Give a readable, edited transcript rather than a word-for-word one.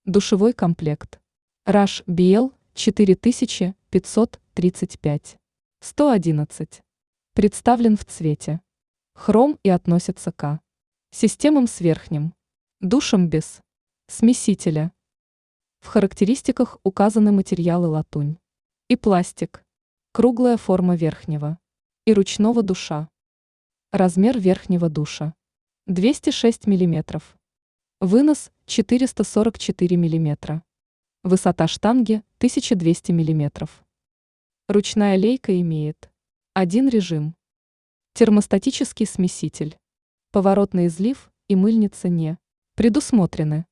Душевой комплект. Rush BL 4535. 111. Представлен в цвете хром и относится к системам с верхним душем без смесителя. В характеристиках указаны материалы латунь и пластик, круглая форма верхнего и ручного душа. Размер верхнего душа 206 мм. Вынос 444 мм. Высота штанги 1200 мм. Ручная лейка имеет один режим. Термостатический смеситель. Поворотный излив и мыльница не предусмотрены.